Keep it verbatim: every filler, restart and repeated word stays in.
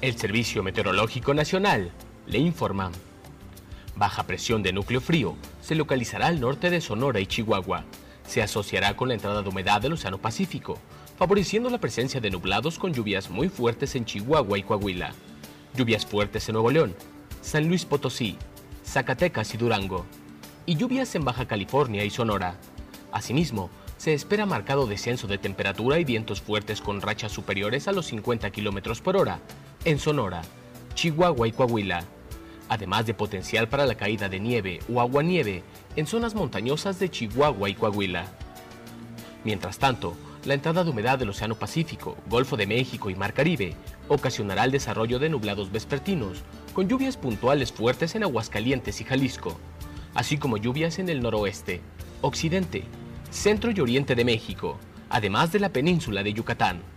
El Servicio Meteorológico Nacional le informa. Baja presión de núcleo frío se localizará al norte de Sonora y Chihuahua. Se asociará con la entrada de humedad del Océano Pacífico, favoreciendo la presencia de nublados con lluvias muy fuertes en Chihuahua y Coahuila. Lluvias fuertes en Nuevo León, San Luis Potosí, Zacatecas y Durango. Y lluvias en Baja California y Sonora. Asimismo, se espera marcado descenso de temperatura y vientos fuertes con rachas superiores a los cincuenta kilómetros por hora en Sonora, Chihuahua y Coahuila, además de potencial para la caída de nieve o aguanieve en zonas montañosas de Chihuahua y Coahuila. Mientras tanto, la entrada de humedad del Océano Pacífico, Golfo de México y Mar Caribe ocasionará el desarrollo de nublados vespertinos, con lluvias puntuales fuertes en Aguascalientes y Jalisco, así como lluvias en el noroeste, occidente, centro y oriente de México, además de la península de Yucatán.